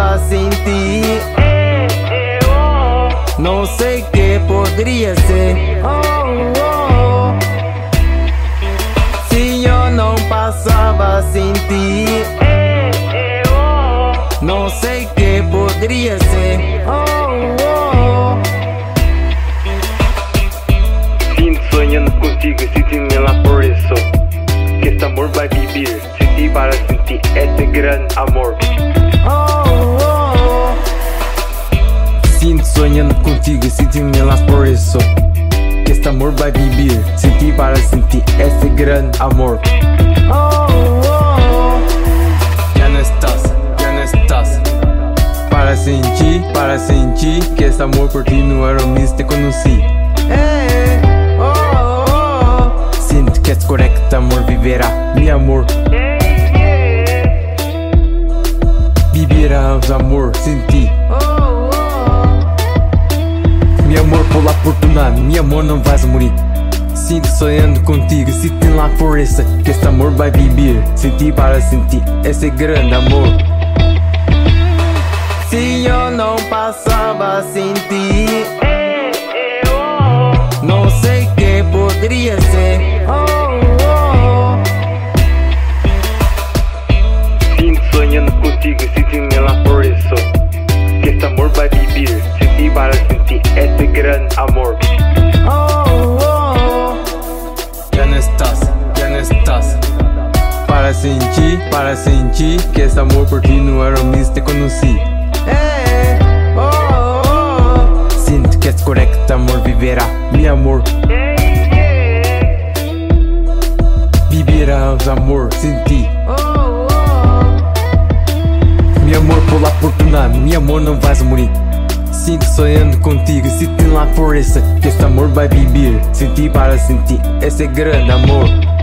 passava sem ti. Não sei que poderia ser. Se eu não passava sem ti, não sei que poderia ser. Sinto sonhando contigo, sinto-me lá por isso, que este amor vai viver. Senti para sentir este grande amor. Sinto sonhando contigo, sinto-me lá por isso, que este amor vai viver. Senti para sentir este grande amor. Já não estás para sentir que este amor por ti não era o mesmo que conheci. Sinto que és correto, amor, viverá, meu amor. Viverá o amor sem ti. Meu amor, pela oportunidade, meu amor, não vais morrer. Sinto sonhando contigo, sinto lá por essa, que este amor vai viver. Senti para sentir esse grande amor. Se eu não passava sem ti, não sei que poderia ser. Sinto sonhando contigo, sinto-me lá por isso, que este amor vai viver. Senti para sentir este grande amor. Já não estás para sentir que este amor por ti não era o mesmo que conheci. Sinto que és correto, amor, viverá, meu amor. Viverá o amor sem ti. Meu amor, pela oportunidade, meu amor, não vais morrer. Sinto sonhando contigo, sinto lá por essa, que este amor vai viver. Senti para sentir esse grande amor.